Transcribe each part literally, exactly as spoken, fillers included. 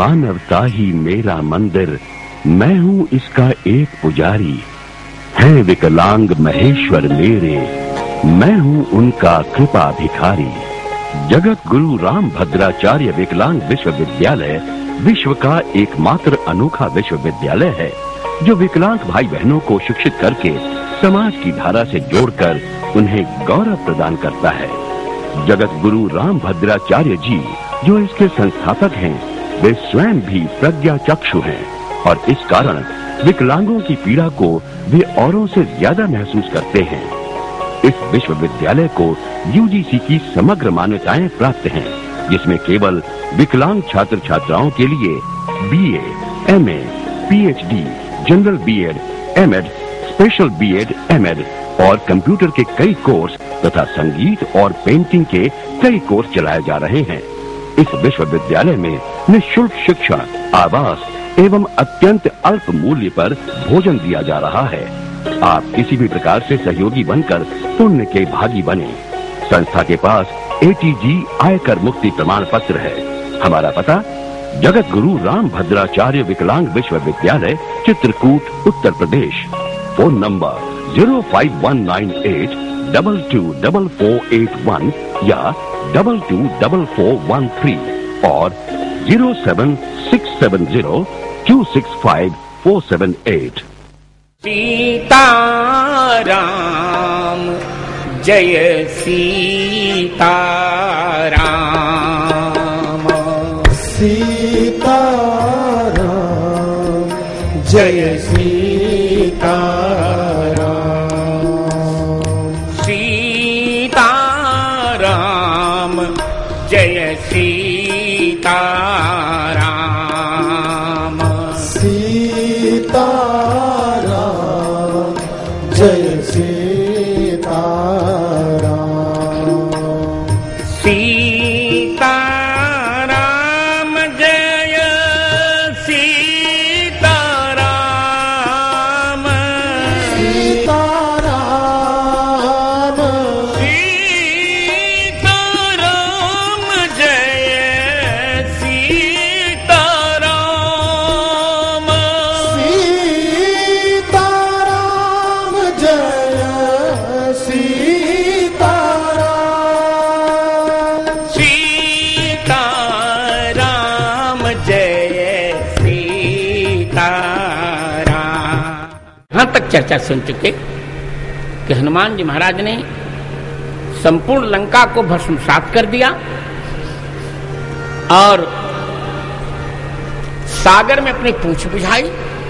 मानवता ही मेरा मंदिर, मैं हूँ इसका एक पुजारी। है विकलांग महेश्वर मेरे, मैं हूँ उनका कृपा भिखारी। जगत गुरु राम भद्राचार्य विकलांग विश्वविद्यालय विश्व का एकमात्र अनोखा विश्वविद्यालय है जो विकलांग भाई बहनों को शिक्षित करके समाज की धारा से जोड़कर उन्हें गौरव प्रदान करता है। जगत गुरु राम भद्राचार्य जी जो इसके संस्थापक हैं, वे स्वयं भी प्रज्ञा चक्षु हैं और इस कारण विकलांगों की पीड़ा को वे औरों से ज्यादा महसूस करते हैं। इस विश्वविद्यालय को यूजीसी की समग्र मान्यताएं प्राप्त हैं, जिसमें केवल विकलांग छात्र छात्राओं के लिए BA, MA, PhD, general BEd, MEd, special BEd, MEd और कंप्यूटर के कई कोर्स तथा संगीत और पेंटिंग के कई कोर्स चलाए जा रहे हैं। इस विश्वविद्यालय में निःशुल्क शिक्षा, आवास एवं अत्यंत अल्प मूल्य पर भोजन दिया जा रहा है। आप किसी भी प्रकार से सहयोगी बनकर पुण्य के भागी बने। संस्था के पास एटीजी आयकर मुक्ति प्रमाण पत्र है। हमारा पता जगत गुरु राम भद्राचार्य विकलांग विश्वविद्यालय, Chitrakoot, Uttar Pradesh. Phone number zero five one nine eight double two double four eight one या double two double four one three और zero seven six seven zero two six five four seven eight. Sitaram जय सीताराम, सीताराम जय सीताराम, सीताराम जय सीताराम, सीताराम जय चर्चा सुन चुके कि हनुमान जी महाराज ने संपूर्ण लंका को भस्मसात कर दिया और सागर में अपनी पूंछ बुझाई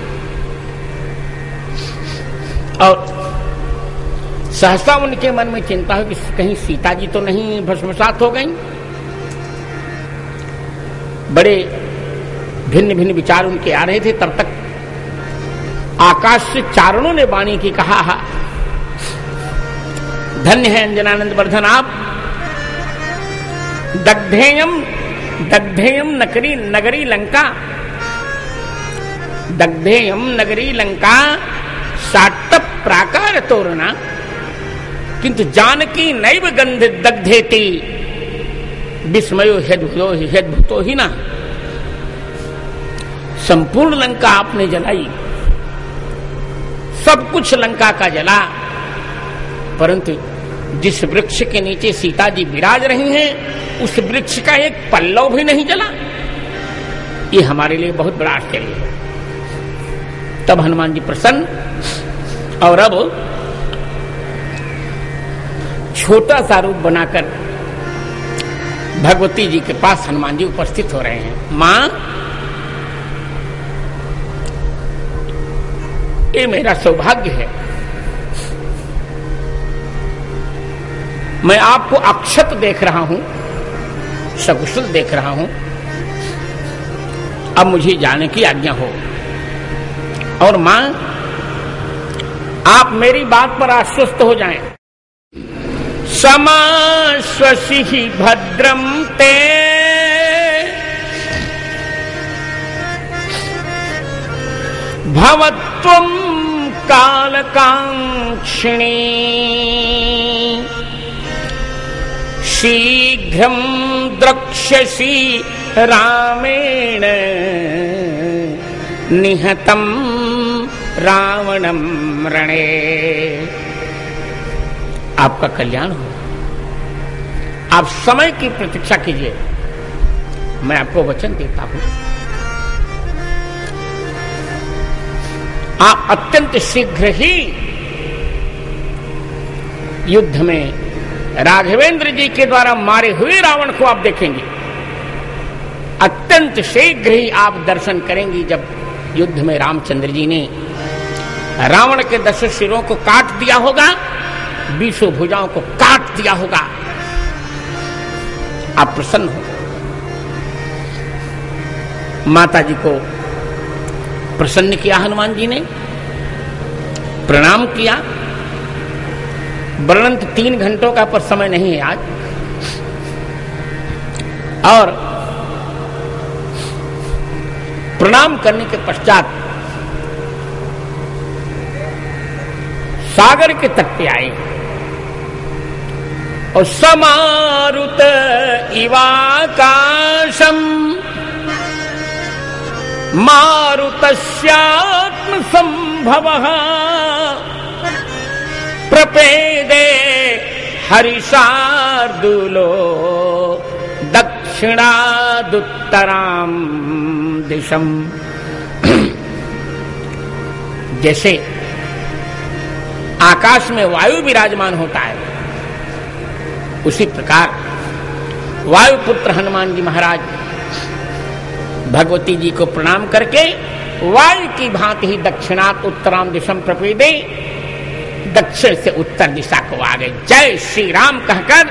और सहसा उनके मन में चिंता हो कि कहीं सीता जी तो नहीं भस्मसात हो गई। बड़े भिन्न भिन्न विचार उनके आ रहे थे। तब तक आकाश से चारणों ने वाणी की कहा, धन्य है अंजनानंद वर्धन आप। दग्धेयम दग्धेयम नगरी नगरी लंका, दग्धेयम नगरी लंका साट्ट प्राकार तोरणा किंतु जानकी नैव गंध दग्धेति विस्मयो ह्यद्भुतो ह्यद्भुतो ही ना। संपूर्ण लंका आपने जलाई, सब कुछ लंका का जला, परंतु जिस वृक्ष के नीचे सीता जी विराज रही हैं उस वृक्ष का एक पल्लव भी नहीं जला। ये हमारे लिए बहुत बड़ा आश्चर्य है। तब हनुमान जी प्रसन्न और अब छोटा सा रूप बनाकर भगवती जी के पास हनुमान जी उपस्थित हो रहे हैं। मां, ये मेरा सौभाग्य है, मैं आपको अक्षत देख रहा हूं, सकुशल देख रहा हूं। अब मुझे जाने की आज्ञा हो। और मां, आप मेरी बात पर आश्वस्त हो जाएं। समाश्वसि भद्रम ते भवत्वं कालकांक्षिणी शीघ्रं द्रक्ष्यसि रामेण निहतम रावणम रणे। आपका कल्याण हो, आप समय की प्रतीक्षा कीजिए, मैं आपको वचन देता हूं, आप अत्यंत शीघ्र ही युद्ध में राघवेंद्र जी के द्वारा मारे हुए रावण को आप देखेंगे। अत्यंत शीघ्र ही आप दर्शन करेंगे जब युद्ध में रामचंद्र जी ने रावण के दस सिरों को काट दिया होगा, बीसों भुजाओं को काट दिया होगा। आप प्रसन्न हो। माता जी को प्रसन्न किया हनुमान जी ने, प्रणाम किया। वर्णन तीन घंटों का पर समय नहीं है आज। और प्रणाम करने के पश्चात सागर के तट पे आए और समारुत इवाकाशम मारुतस्यात्म संभवः प्रपेदे हरिशार्दूलो दक्षिणादुत्तराम दिशम। जैसे आकाश में वायु विराजमान होता है, उसी प्रकार वायुपुत्र हनुमान जी महाराज भगवती जी को प्रणाम करके वायु की भांति ही दक्षिणात उत्तराम दिशम प्रपेदे, दक्षिण से उत्तर दिशा को आ गए। जय श्री राम कहकर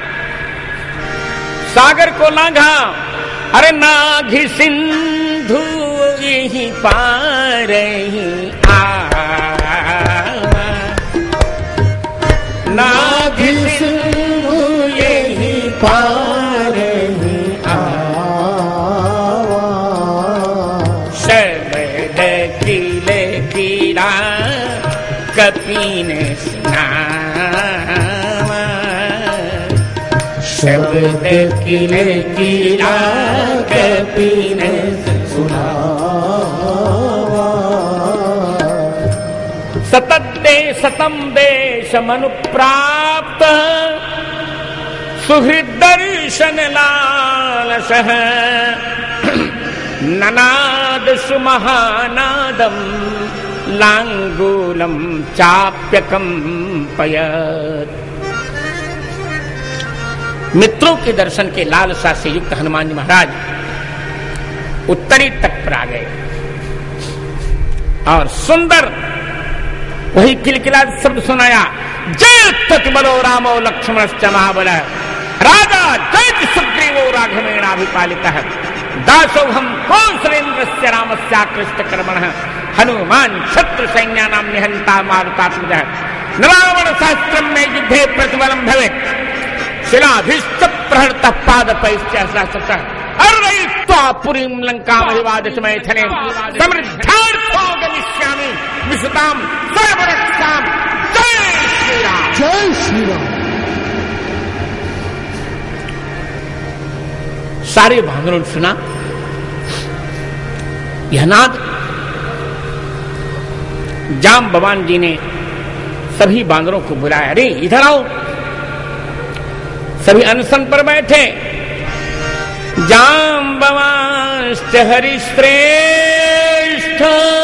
सागर को लांघा। अरे नाघि सिंधु यही पार ही आवा, नाघि सिंधु यही पार ही आवा, शब्द किले कीड़ा कपीन सुनावा, शब्द किले कीड़ा कपीन सुनावा। सतद्दे सतम देश मनु प्राप्त सुहृदर्शन लालसः, ननाद सुमहानादम लांगूलम चाप्यकंपयत्। मित्रों के दर्शन के लालसा से युक्त हनुमान जी महाराज उत्तरी तट पर आ गए और सुंदर वही किलकिला शब्द सुनाया। जय तत्बलो रामो लक्ष्मणश्च महाबल, राजा जय सुग्रीवो राघवेणाभिपालितः, दासो हम कौसलेन्द्रस्य रामस्याकृष्ट कर्मणः, हनुमान शत्रु सैन्यानां निहंता मारुतात्मजः, रावण सहस्त्रम में युद्धे प्रतिबलम भवेत्, शिलाभिश्च प्रहृतः पादपैश्च सहस्रशः, अर्रयित्वा पुरीं लंकामहिवादशमैथिलीं, समृद्धार्थो गमिष्यामि विशतां सर्वरक्षां। जय श्री राम। जय श्री राम। सारे बानरों ने सुना यह नाद। जाम भगवान जी ने सभी बानरों को बुलाया, अरे इधर आओ। सभी अनशन पर बैठे। जाम्बवांश्च हरिश्रेष्ठ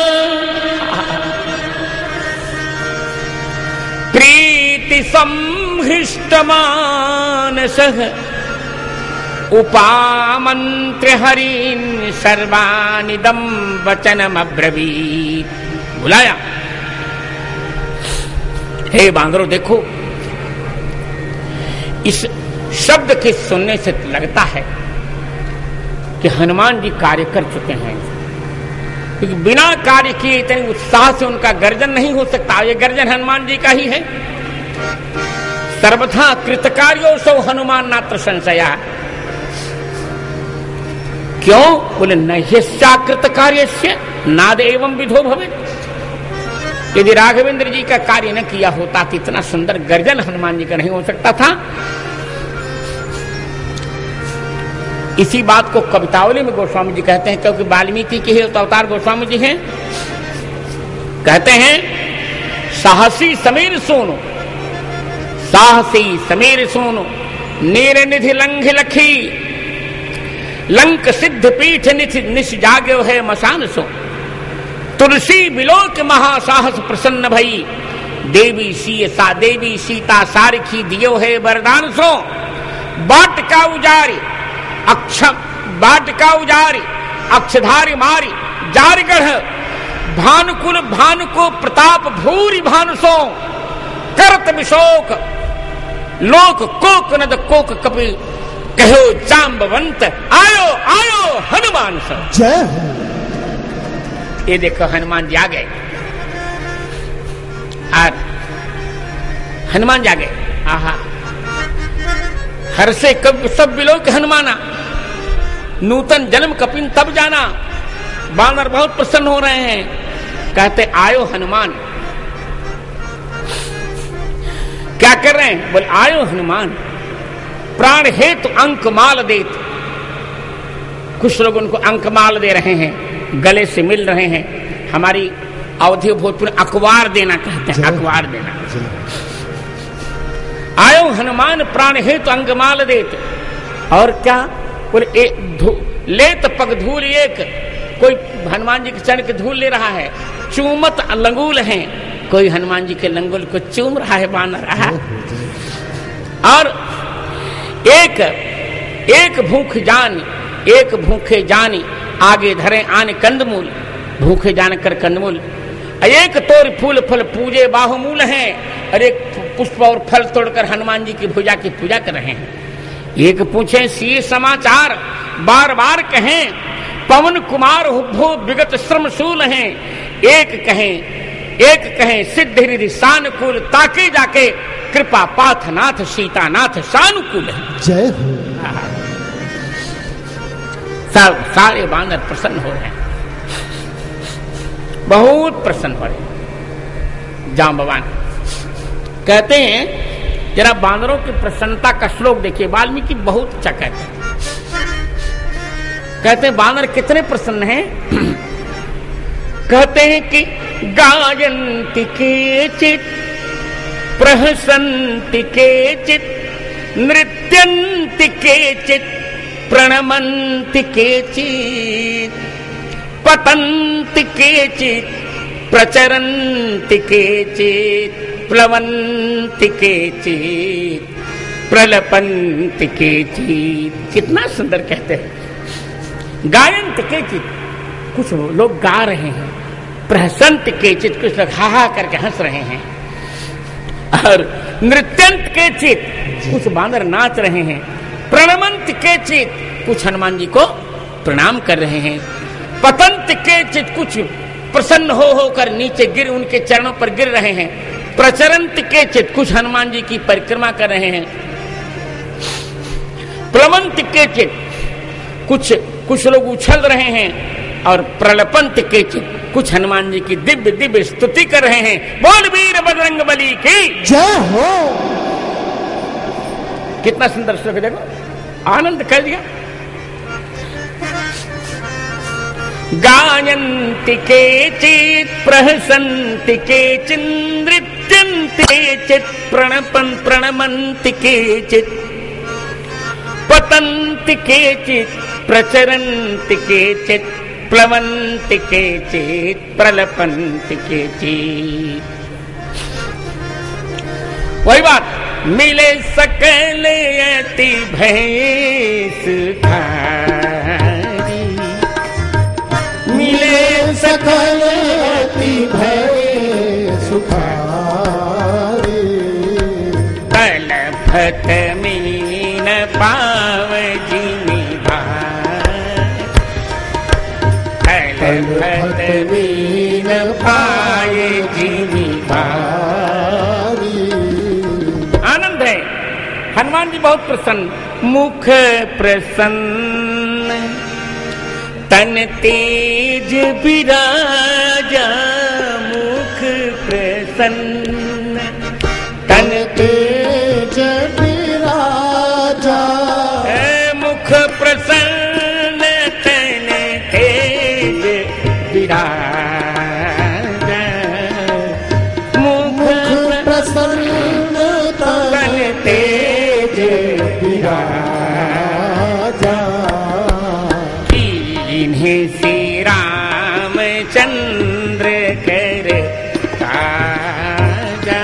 प्रीति संहृष्टमानसः, उपामन्त्र्य हरीन् सर्वानिदं वचनमब्रवीत्। बुलाया, हे बांदरों देखो, इस शब्द के सुनने से लगता है कि हनुमान जी कार्य कर चुके हैं, क्योंकि बिना कार्य किए इतने उत्साह से उनका गर्जन नहीं हो सकता। ये गर्जन हनुमान जी का ही है। सर्वथा कृतकार्यो सौ हनुमान नात्र संशया। क्यों बोले, नह्यश्चाकृत कार्यस्य नाद एवं विधो भवेत्। यदि राघवेंद्र जी का कार्य न किया होता तो इतना सुंदर गर्जन हनुमान जी का नहीं हो सकता था। इसी बात को कवितावली में गोस्वामी जी कहते हैं, क्योंकि वाल्मीकि के ही अवतार गोस्वामी जी हैं। कहते हैं साहसी समीर सोनो, साहसी समीर सोनो, नीर निधि लंघ लखी, लंक सिद्ध पीठ निधि निश जाग्यो है मसान सो, तुलसी बिलोक महासाहस प्रसन्न भई, देवी सी सा देवी सीता सारखी दियो है वरदान सो, बाट का उजारी अक्ष बाट का उजारी अक्षधारी मारी जारगढ़, भानुकुल भानुको प्रताप भूरी भानुसो, करत विशोक लोक कोक नद कोक कपि, कहो जाम्बवंत आयो आयो हनुमान सो। जय हो। ये देखो हनुमान जी आ गए, और हनुमान जी आ गए। आहा, हर से कब सब बिलोक हनुमाना, नूतन जन्म कपिन तब जाना। बानर बहुत प्रसन्न हो रहे हैं, कहते आयो हनुमान। क्या कर रहे हैं? बोले आयो हनुमान, प्राण हेतु अंक माल देत। कुछ लोग उनको अंक माल दे रहे हैं, गले से मिल रहे हैं। हमारी अवधि भोजपुर अखबार देना कहते हैं, अखबार देना। आयो हनुमान प्राण हेतु अंक माल देत। और क्या बोले? एक लेत पग धूल एक, कोई हनुमान जी के चरण के धूल ले रहा है। चूमत लंगूल है, कोई हनुमान जी के लंगूल को चूम रहा है बानर रहा। और एक एक भूख जान, एक भूखे जानी, आगे धरे आने कंदमूल, भूखे जान कर कंदमूल। एक तोड़ फूल फल पूजे बाहुमूल है, और एक पुष्प और फल तोड़कर हनुमान जी की भुजा की पूजा कर रहे हैं। एक पूछे सी समाचार, बार बार कहें पवन कुमार हुभो विगत श्रमशूल हैं। एक कहें एक कहें सिद्ध हृदय सानुकूल, ताके जाके कृपा पाथनाथ सीतानाथ सानुकूल है। जय हो। सब सारे बानर प्रसन्न हो रहे हैं, बहुत प्रसन्न हो रहे हैं। जांबवान कहते हैं, जरा बानरों की प्रसन्नता का श्लोक देखिए। वाल्मीकि बहुत अच्छा कहते हैं। कहते हैं बानर कितने प्रसन्न हैं। कहते हैं कि गायन्ति केचित् प्रहसन्ति केचित्, नृत्यन्ति केचित् प्रणमन्ति केचित्, पतन्ति केचित् प्रचरन्ति केचित्, प्लवन्ति केचित् प्रलपन्ति केचित्। कितना सुंदर कहते हैं। गायन्ति केचित्, कुछ लोग गा रहे हैं। प्रहसन्ति केचित्, कुछ लोग हा हा करके हंस रहे हैं। और नृत्यंत केचित्, कुछ बानर नाच रहे हैं। प्रणमंत केचित्, कुछ हनुमान जी को प्रणाम कर रहे हैं। पतंत केचित्, कुछ प्रसन्न हो होकर नीचे गिर उनके चरणों पर गिर रहे हैं। प्रचरंत केचित्, कुछ हनुमान जी की परिक्रमा कर रहे हैं। प्लवंत केचित्, कुछ कुछ लोग उछल रहे हैं। और प्रलपंत केचित्, कुछ हनुमान जी की दिव्य दिव्य स्तुति कर रहे हैं। बोल वीर बजरंग बली की जय हो। कितना सुंदर श्लोक, देखो आनंद कर दिया। गायन्ति केचित् प्रहसन्ति केचित्, नृत्यन्ति केचित् प्रणपन् प्रणमन्ति केचित्, पतन्ति केचित् प्रचरन्ति केचित्, प्लवन्ति केचित् प्रलपन्ति केचित्। वही बात, मिले सकल यति भय सुधारी, मिले सकल यति भय सुखारी, तलफत मीन पाव जिनि भाई, तलफत मीन पाए जिनि भाई। आनंद है। हनुमान जी बहुत प्रसन्न, मुख प्रसन्न तन तेज विराजा, मुख प्रसन्न तन तेज विराजा, मुख प्रसन्न इन्हें श्री रामचंद्र कर काजा,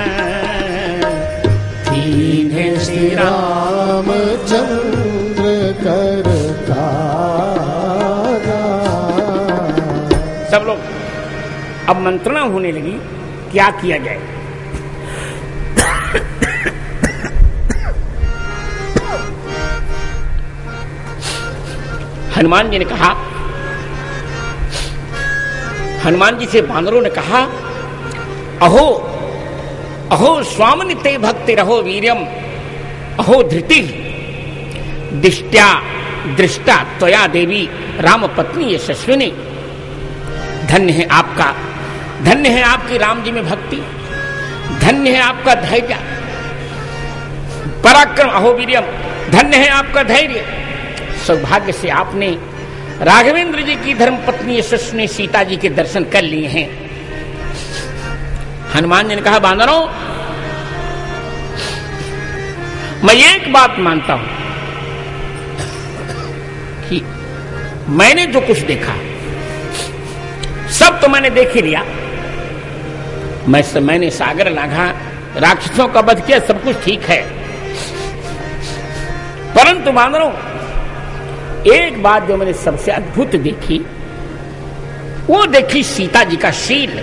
इन्हें श्री रामचंद्र कर काजा। सब लोग अब मंत्रणा होने लगी, क्या किया जाए। हनुमान जी ने कहा, हनुमान जी से बानरों ने कहा, अहो अहो स्वामिनि ते भक्ति रहो वीर्यम, अहो धृति दिष्टा दृष्टा त्वया देवी राम पत्नी यशस्विनी। धन्य है आपका, धन्य है आपकी राम जी में भक्ति, धन्य है आपका धैर्य पराक्रम, अहो वीर्यम, धन्य है आपका धैर्य। सौभाग्य से आपने राघवेंद्र जी की धर्म पत्नी यशस्विनी सीता जी के दर्शन कर लिए हैं। हनुमान जी ने कहा, बानरों, मैं एक बात मानता हूं कि मैंने जो कुछ देखा सब तो मैंने देख ही लिया। मैं मैंने सागर लांघा, राक्षसों का वध किया, सब कुछ ठीक है। परंतु बानरों, एक बात जो मैंने सबसे अद्भुत देखी, वो देखी सीता जी का शील।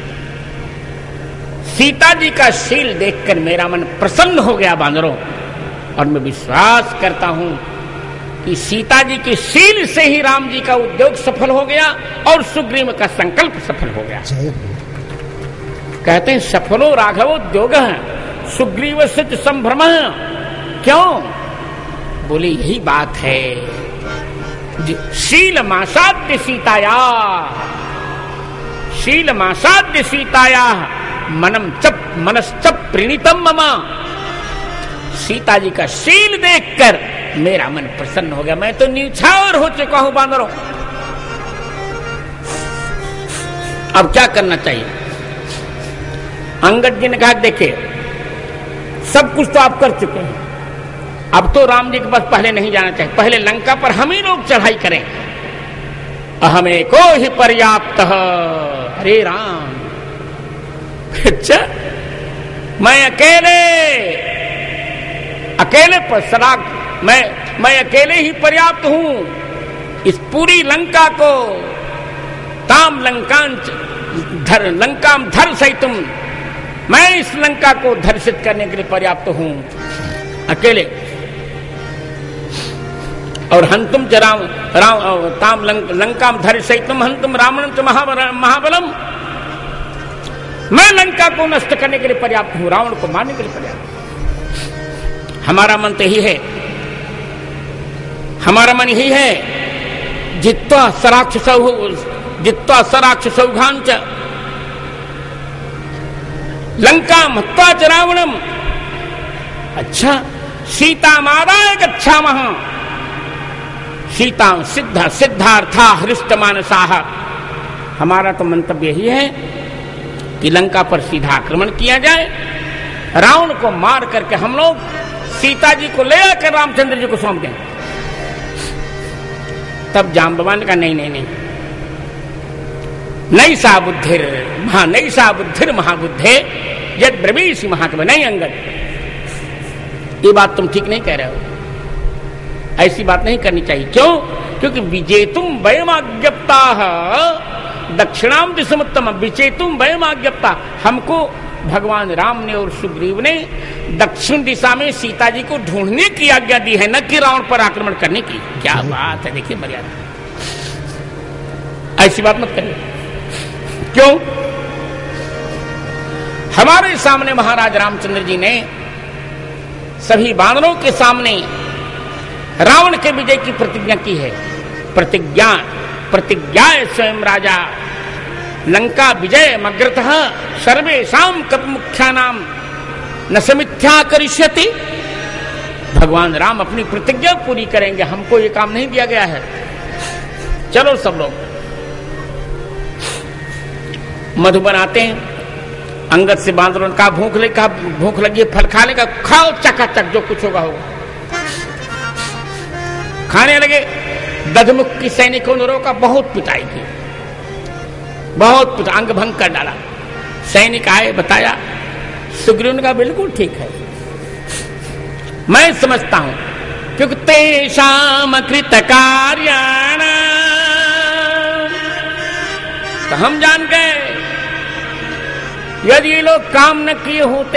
सीता जी का शील देखकर मेरा मन प्रसन्न हो गया बानरों, और मैं विश्वास करता हूं कि सीता जी के शील से ही राम जी का उद्योग सफल हो गया और सुग्रीव का संकल्प सफल हो गया। कहते हैं, सफलो राघवोद्योग सुग्रीव से संभ्रम। क्यों? बोले यही बात है, शील मासाद्य सीताया, शील मासाद्य सीताया मनम चप मनश्चप प्रणीतम ममा। सीता जी का शील देखकर मेरा मन प्रसन्न हो गया। मैं तो न्यौछावर हो चुका हूं बानरों। अब क्या करना चाहिए? अंगद जी ने कहा, देखिए सब कुछ तो आप कर चुके हैं, अब तो राम जी के पास पहले नहीं जाना चाहिए, पहले लंका पर हम ही लोग चढ़ाई करें। हमें को ही पर्याप्त। हरे राम, अच्छा मैं अकेले अकेले पर सदा मैं मैं अकेले ही पर्याप्त हूं। इस पूरी लंका को ताम लंकां धर लंकाम धर सहितुम, मैं इस लंका को धर्षित करने के लिए पर्याप्त हूं अकेले। और हंतुम च राम राम ताम लंकाम धर सहितुम हंतुम रावणं च महाबलम, मैं लंका को नष्ट करने के लिए पर्याप्त हूं, रावण को मारने के लिए पर्याप्त। हमारा मन तो यही है, हमारा मन यही है, जित्वा सराक्षस जित्वा सराक्षस सौघांच लंका मत्वा च रावणम। अच्छा, सीता मादाय गच्छामः, सीता सिद्ध सिद्धार्था हृष्ट मानसाः। हमारा तो मंतव्य यही है कि लंका पर सीधा आक्रमण किया जाए, रावण को मार करके हम लोग सीता जी को ले आकर रामचंद्र जी को सौंप दें। तब जाम्बवान का नहीं नहीं नहीं नहीं सा बुद्धिर महा नहीं सा बुद्धिर महाबुद्धे यद ब्रवीषि महात्मा। नहीं अंगद, ये बात तुम ठीक नहीं कह रहे हो, ऐसी बात नहीं करनी चाहिए। क्यों? क्योंकि विजेतुम वयमाज्ञप्ता दक्षिणाम दिशमुत्तम, विजेतुम वयमाज्ञप्ता। हमको भगवान राम ने और सुग्रीव ने दक्षिण दिशा में सीता जी को ढूंढने की आज्ञा दी है, न कि रावण पर आक्रमण करने की। क्या बात है, देखिए मर्यादा, ऐसी बात मत करिए। क्यों? हमारे सामने महाराज रामचंद्र जी ने सभी वानरों के सामने रावण के विजय की प्रतिज्ञा की है। प्रतिज्ञा प्रतिज्ञा स्वयं राजा लंका विजय मग्रतः सर्वेषां कपमुख्यानाम न समिथ्या करिष्यति। भगवान राम अपनी प्रतिज्ञा पूरी करेंगे, हमको ये काम नहीं दिया गया है। चलो सब लोग मधुबन आते हैं। अंगद से बांदरों ने कहा, भूख लगी कहा भूख लगी है, फल खाने का खाओ, चकाचक जो कुछ होगा होगा। खाने लगे। दधमुख की सैनिकों ने रोका, बहुत पिटाई की, बहुत पिटा, अंग भंग कर डाला। सैनिक आए, बताया, सुग्रीव का बिल्कुल ठीक है, मैं समझता हूं, क्योंकि तेषाम कृत कार्याणा, तो हम जान गए यदि ये लोग काम न किए होते,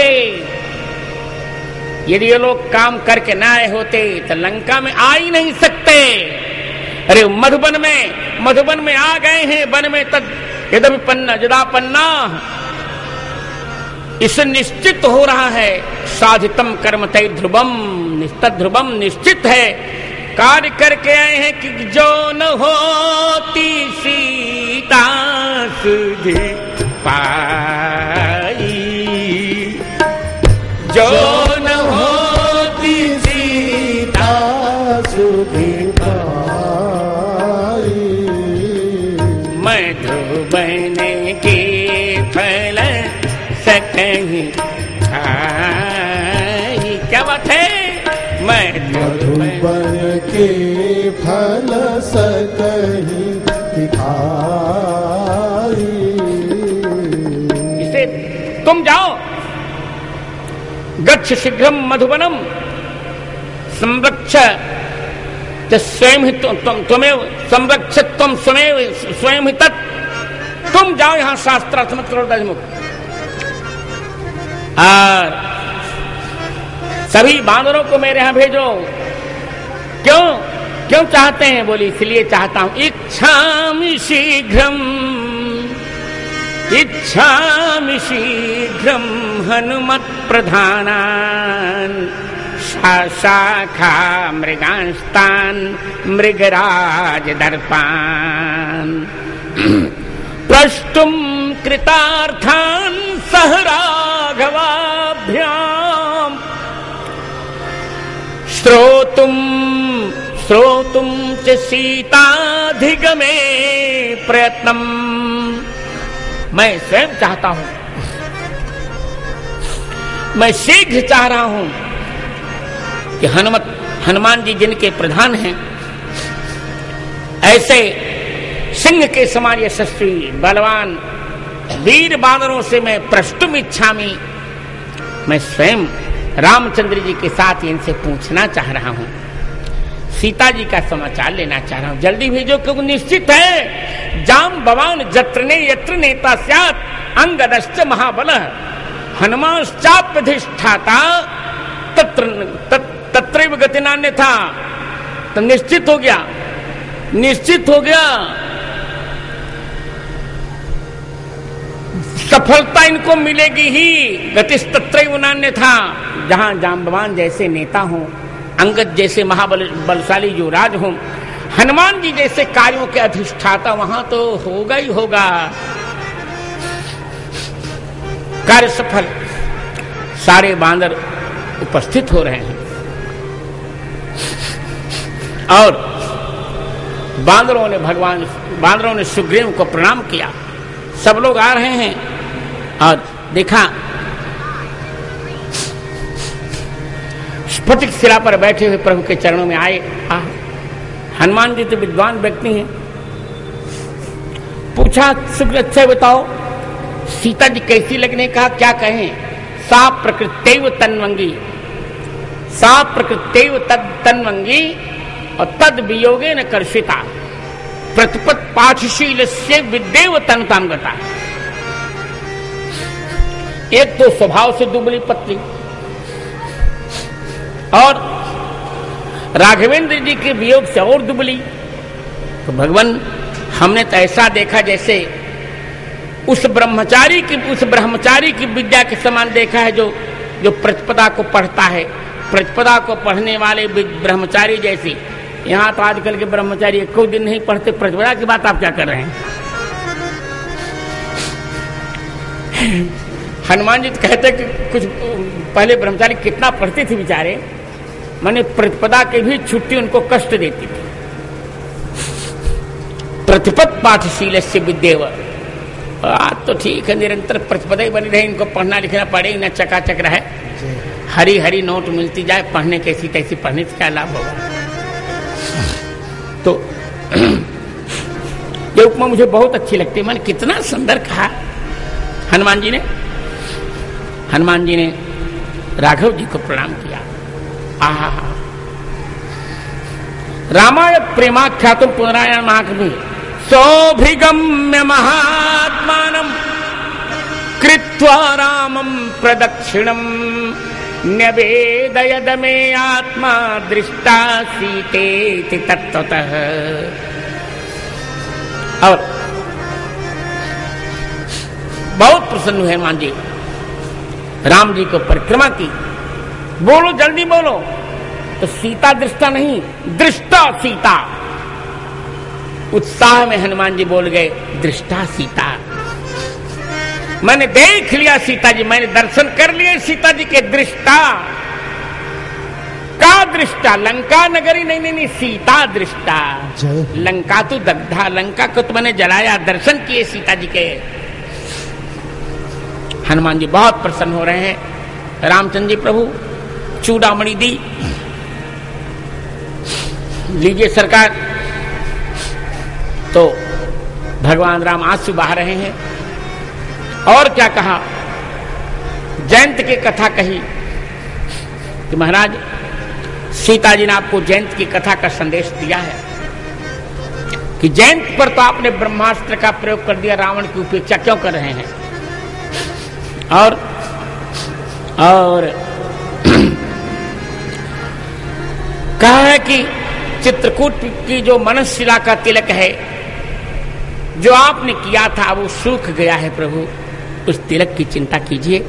यदि ये लोग काम करके न आए होते तो लंका में आ ही नहीं सकते। अरे मधुबन में मधुबन में आ गए हैं, वन में तद यदि पन्ना जदा पन्ना, इसे निश्चित हो रहा है, साधितम कर्म तय ध्रुवम, निश्चित ध्रुवम निश्चित है, कार्य करके आए हैं कि जो न होती सीता सुधि पाई, जो न होती सीता सुधि पाई, मधुबन के फल सकहीं खाई। क्या बात है, मधुबन के फल सकहीं खाई। इसे तुम जाओ, गच्छ शीघ्रम मधुबनम संरक्ष स्वयं ही तुम तुम्हें संरक्ष तुम स्वयं स्वयं ही तत्, तुम जाओ यहां शास्त्रार्थ मत करो दधमुख। और सभी बांदरों को मेरे यहां भेजो। क्यों क्यों चाहते हैं? बोली इसलिए चाहता हूं, इच्छामि शीघ्रम इच्छामि शीघ्रम हनुमत प्रधानान शाखा मृगांस्तान मृगराज दर्पान प्रष्टुम कृतार्थान सह राघवाभ्याम श्रोतुम श्रोतुम च सीताधिगमे प्रयत्नम। मैं स्वयं चाहता हूं, मैं शीघ्र चाह रहा हूं कि हनुमत हनुमान जी जिनके प्रधान हैं, ऐसे सिंह के समान यशस्वी बलवान वीर बानरों से मैं प्रष्टुम इच्छामि, मैं स्वयं रामचंद्र जी के साथ इनसे पूछना चाह रहा हूं, सीता जी का समाचार लेना चाह रहा हूं, जल्दी भेजो, क्योंकि निश्चित है जाम्बवान जत्रने यत्र नेता स्यात् अंगदश्च महाबल हनुमांश्चाप्यधिष्ठाता तत्र तत्रैव गतिनान्य था। तो निश्चित हो गया, निश्चित हो गया, सफलता इनको मिलेगी ही। गतिस्तत्रैव नान्य था, जहां जाम्बवान जैसे नेता हों, अंगद जैसे महाबल बलशाली जो राज हों, हनुमान जी जैसे कार्यों के अधिष्ठाता, वहां तो होगा ही होगा कार्य सफल। सारे बांदर उपस्थित हो रहे हैं और बांदरों ने भगवान बांदरों ने सुग्रीव को प्रणाम किया। सब लोग आ रहे हैं और देखा स्फटिक शिला पर बैठे हुए प्रभु के चरणों में आए। आ, हनुमान जी तो विद्वान व्यक्ति हैं। पूछा, सुग्रीव अच्छा बताओ सीता जी कैसी लगने? कहा क्या कहें, सा प्रकृत्यैव तन्वंगी, सा प्रकृत्यैव तद तन्वंगी और तद वियोगे न कर्षिता प्रतिपत पाठशील से विद्येव तनताम गता। एक तो स्वभाव से दुबली पतली और राघवेंद्र जी के वियोग से और दुबली। तो भगवान हमने तो ऐसा देखा जैसे उस ब्रह्मचारी की उस ब्रह्मचारी की विद्या के समान देखा है, जो जो प्रतिपदा को पढ़ता है, प्रतिपदा को पढ़ने वाले ब्रह्मचारी जैसी। यहाँ तो आजकल के ब्रह्मचारी एक दिन नहीं पढ़ते, प्रतिपदा की बात आप क्या कर रहे हैं? हनुमान जी तो कहते कि कुछ पहले ब्रह्मचारी कितना पढ़ते थे बेचारे, माने प्रतिपदा के भी छुट्टी उनको कष्ट देती थी। प्रतिपद पाठशील से विद्येव, आज तो ठीक है निरंतर प्रतिपदा ही बनी रहे, इनको पढ़ना लिखना पड़े ही ना, चकाचक रहे, हरी हरी नोट मिलती जाए, पढ़ने कैसी तैसी पढ़ने से क्या लाभ होगा। तो ये उपमा मुझे बहुत अच्छी लगती है। मैंने कितना सुंदर कहा हनुमान जी ने। हनुमान जी ने राघव जी को प्रणाम किया। आहा, रामाय प्रेमाख्यातुम पुनरायण महाकवि सौभिगम्य महात्मानं कृत्वा रामं प्रदक्षिणं न्यवेदयद मे आत्मा दृष्टा सीतेति तत्त्वतः। और बहुत प्रसन्न हुए हनुमान जी, राम जी को परिक्रमा की। बोलो जल्दी बोलो, तो सीता दृष्टा नहीं, दृष्टा सीता। उत्साह में हनुमान जी बोल गए, दृष्टा सीता। मैंने देख लिया सीता जी, मैंने दर्शन कर लिए सीता जी के। दृष्टा का दृष्टा, लंका नगरी नहीं नहीं नहीं सीता दृष्टा। लंका तो दग्धा, लंका को तो मैंने जलाया, दर्शन किए सीता जी के। हनुमान जी बहुत प्रसन्न हो रहे हैं। रामचंद्र जी प्रभु चूड़ामणि दी, लीजिए सरकार। तो भगवान राम आंसू बहा रहे हैं। और क्या कहा, जयंत की कथा कही कि महाराज सीता जी ने आपको जयंत की कथा का संदेश दिया है कि जयंत पर तो आपने ब्रह्मास्त्र का प्रयोग कर दिया, रावण की उपेक्षा क्यों कर रहे हैं। और और कहा है कि चित्रकूट की जो मनशिला का तिलक है जो आपने किया था वो सूख गया है प्रभु, उस तिलक की चिंता कीजिए।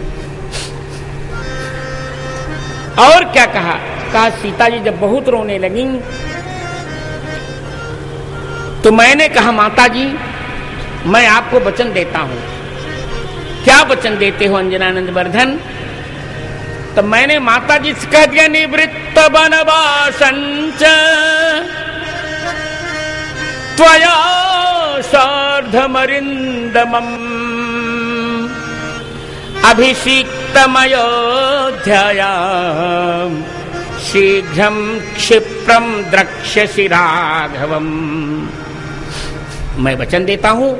और क्या कहा, कहा सीता जी जब बहुत रोने लगी तो मैंने कहा माता जी मैं आपको वचन देता हूं। क्या वचन देते हो अंजनानंद वर्धन? तो मैंने माता जी से कह दिया, निवृत्त वनवासंच त्वया सार्धमरिन्दमम् अभिषिक्तमयोध्यायां शीघ्रं क्षिप्रं द्रक्ष्यसि राघवम्। मैं वचन देता हूं,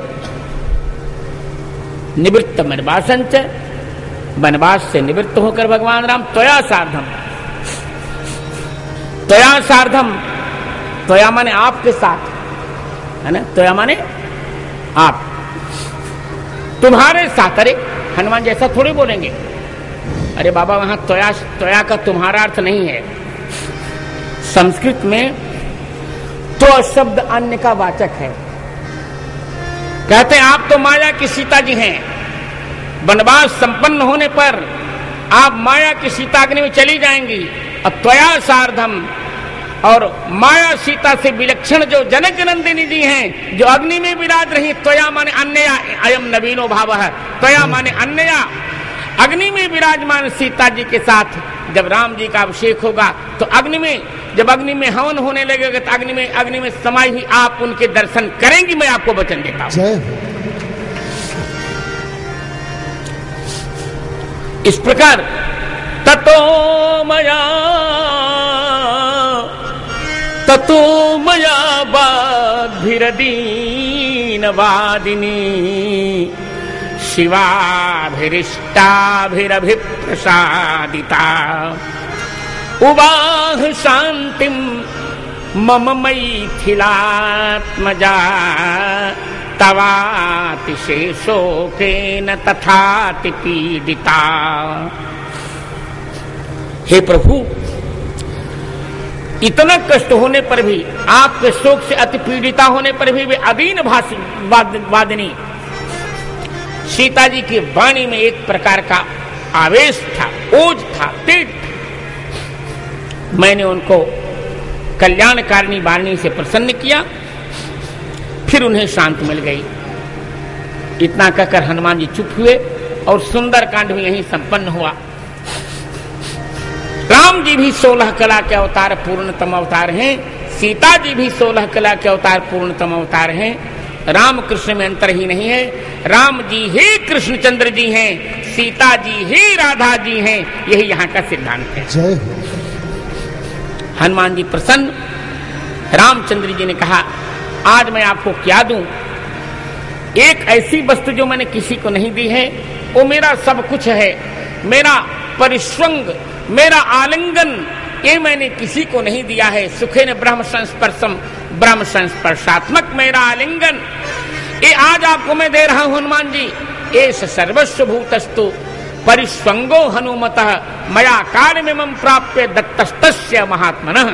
निवृत्त वनवासंच, वनवास से निवृत्त होकर भगवान राम त्वया सार्धम, त्वया सार्धम, त्वया माने आपके साथ है ना, त्वया माने आप, तुम्हारे साथ। अरे हनुमान जैसा थोड़ी बोलेंगे, अरे बाबा वहां त्वया त्वया का तुम्हारा अर्थ नहीं है। संस्कृत में तो शब्द अन्य का वाचक है। कहते हैं आप तो माया की सीता जी हैं, वनवास संपन्न होने पर आप माया की सीताग्नि में चली जाएंगी। अब त्वया सार्धम, और माया सीता से विलक्षण जो जनक नंदिनी जी हैं जो अग्नि में विराज रही, त्वया माने अन्यया, अयम नवीनो भाव है। त्वया माने अन्यया, अग्नि में विराजमान सीता जी के साथ जब राम जी का अभिषेक होगा तो अग्नि में, जब अग्नि में हवन होने लगेगा तो अग्नि में अग्नि में समाई हुई आप उनके दर्शन करेंगी। मैं आपको वचन देता हूं। इस प्रकार ततो मया ततो मया बाद्भिरदीन वादिनी शिवाभिरिष्टाभिरभिप्रसादिता उवाह शांतिम मम मैथिलात्मजा तवातिशेषोकेन तथाति पीडिता। हे प्रभु, इतना कष्ट होने पर भी, आपके शोक से अति पीड़िता होने पर भी वे अदीन वादिनी सीता जी की वाणी में एक प्रकार का आवेश था, ओज था, तेज था। मैंने उनको कल्याणकारिणी वाणी से प्रसन्न किया, फिर उन्हें शांत मिल गई। इतना कहकर हनुमान जी चुप हुए और सुंदर कांड भी यहीं संपन्न हुआ। राम जी भी सोलह कला के अवतार पूर्णतम अवतार हैं, सीता जी भी सोलह कला के अवतार पूर्णतम अवतार हैं। राम कृष्ण में अंतर ही नहीं है। राम जी ही कृष्णचंद्र जी हैं, सीता जी ही राधा जी हैं। यही यहाँ का सिद्धांत है। हनुमान जी प्रसन्न। रामचंद्र जी ने कहा आज मैं आपको क्या दूं? एक ऐसी वस्तु जो मैंने किसी को नहीं दी है, वो मेरा सब कुछ है। मेरा परिश्वंग, मेरा आलिंगन, ये मैंने किसी को नहीं दिया है। सुखेन ब्रह्म संस्पर्शम, ब्रह्म संस्पर्शात्मक मेरा आलिंगन, ये आज आपको मैं दे रहा हूं हनुमान जी। एस सर्वस्व भूतस्तु परिस्वंगो हनुमतः मया कार्यमिमं प्राप्य दत्तस्तस्य महात्मनः।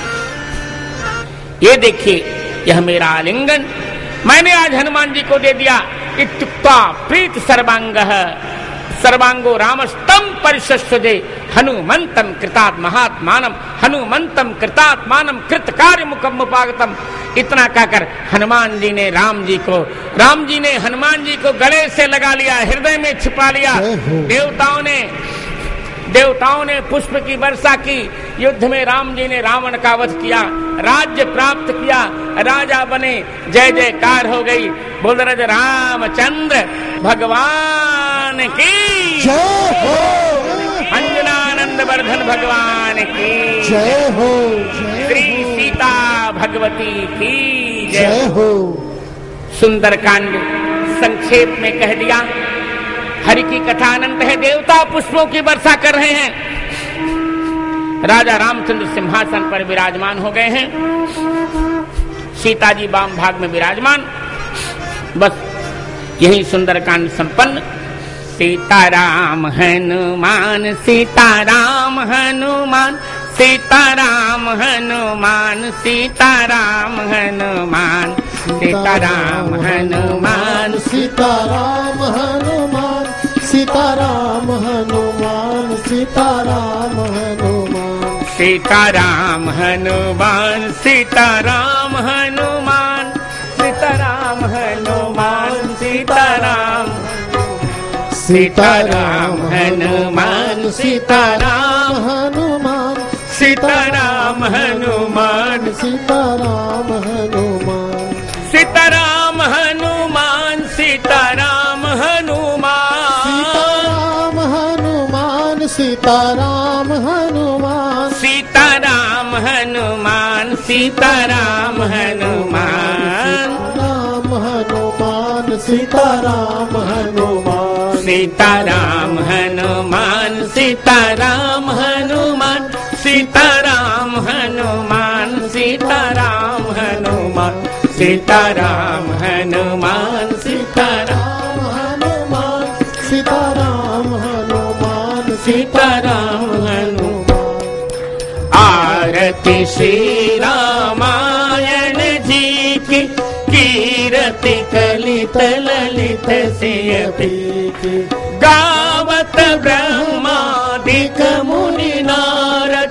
ये देखिए, यह मेरा आलिंगन मैंने आज हनुमान जी को दे दिया। इत्युक्त्वा प्रीत सर्वांगः सर्वांगो रामस्तम परिशस्वजे हनुमंतम कृतात् महात्मानम हनुमंतम कृतात्मानम कृत कार्य मुकम उपागतम। इतना कहकर हनुमान जी ने राम जी को राम जी ने हनुमान जी को गले से लगा लिया, हृदय में छिपा लिया। देवताओं ने देवताओं ने पुष्प की वर्षा की। युद्ध में राम जी ने रावण का वध किया, राज्य प्राप्त किया, राजा बने, जय जयकार हो गई। बोल रहे रामचंद्र भगवान की जय हो, अंजनानंद वर्धन भगवान की जय हो, श्री सीता भगवती की जय हो। सुंदरकांड संक्षेप में कह दिया। हरि की कथा अनंत है। देवता पुष्पों की वर्षा कर रहे हैं। राजा रामचंद्र सिंहासन पर विराजमान हो गए हैं, सीता जी वाम भाग में विराजमान। बस यही सुंदरकांड संपन्न। सीताराम हनुमान सीताराम हनुमान सीताराम हनुमान सीताराम हनुमान सीताराम हनुमान सीताराम हनुमान सीताराम हनुमान सीताराम हनुमान सीताराम हनुमान सीताराम हनुमान सीताराम हनुमान सीताराम सीताराम हनुमान सीताराम हनुमान सीताराम हनुमान सीताराम हनुमान सीताराम हनुमान सीताराम हनुमान सीताराम हनुमान सीताराम हनुमान सीताराम हनुमान सीताराम हनुमान सीताराम हनुमान सीताराम हनुमान सीताराम हनुमान सीताराम हनुमान सीताराम हनुमान सीताराम हनुमान सीताराम हनुमान सीताराम हनुमान सीताराम हनुमान। आरती श्री रामायण जी की कीरति कलित ललित सियपि गावत ब्रह्मादिक मुनि नारद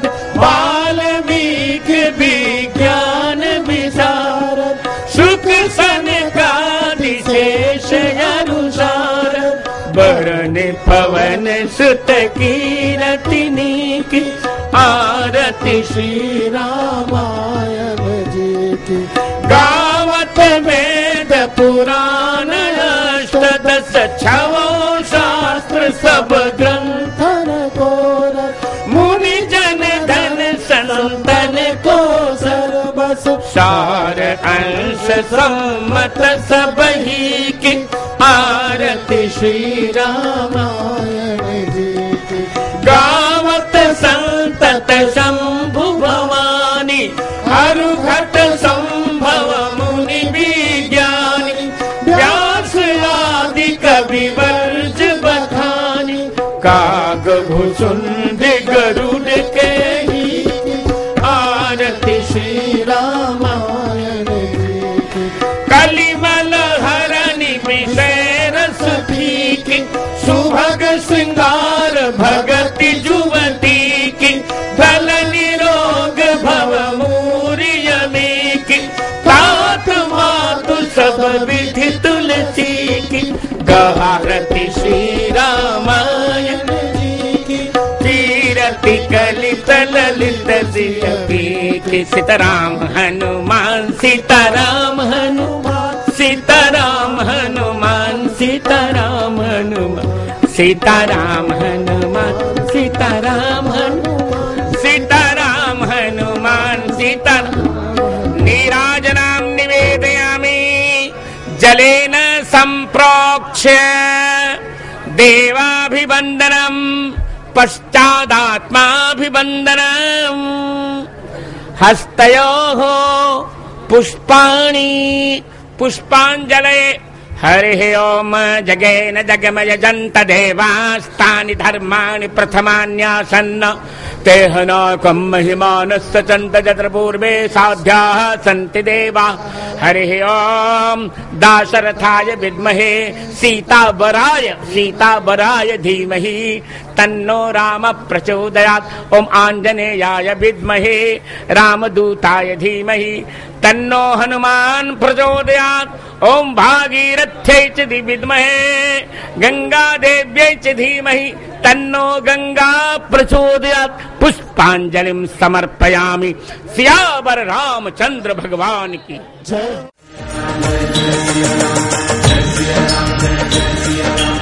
वाल्मीकि विज्ञान विशारद सुख सनकादि शेष अनुसारद वरण पवन सुत कीरति नीकी। आरती श्री रामायण जी की गावत वेद पुराण अष्टदश छवो शास्त्र सब ग्रंथ को मुनि जन धन संतन को सर्वस सार अंश सम्मत सब ही की। आरती श्री रामायण जी की गावत संतत शंभु भवानी हरु घट संभव मुनि विज्ञानी व्यास आदि कवि वर्ज बखानी काग भुसुंड गरुड़ के ही। आरती श्री रामायण जी की कलिमल हरनि विषय रस फीकी सुभग श्रृंगार भगति जुवती की धल निरोग भव मूर्य की तात मातु सब विधि तुलसी की। आरती श्री रामायण जी की कीरति कलित ललित सियपि की। सीताराम हनुमान सीताराम हनुमान सीताराम हनुमान सीताराम हनुमान सीताराम हनुमान सीताराम हनुमान सीताराम हनुमान सीताराम। नीराजनाम निवेद जलेन संप्रोक्ष्य देवाभिवन्दनम् पश्चादात्माभिवन्दनम् हस्तयोः पुष्पाणि पुष्पाञ्जले हरिः ओम जगेन जगमयजन्त देवास्तानि धर्माणि प्रथमान्यासन्न तेह नाकं महिमानस्य चन्त यत्र पूर्वे साध्याः सन्ति देवा हरिः ओम दाशरथाय विद्महे सीतावराय सीतावराय धीमहि तन्नो राम प्रचोदयात् ओम आंजनेयाय विद्महे रामदूताय धीमहि तन्नो हनुमान प्रचोदयात् ओम भागीरथ्यै च विद्महे गंगा देव्यै च धीमहि तन्नो गंगा प्रचोदयात् पुष्पांजलिं समर्पयामि सियावर रामचंद्र भगवान की जय।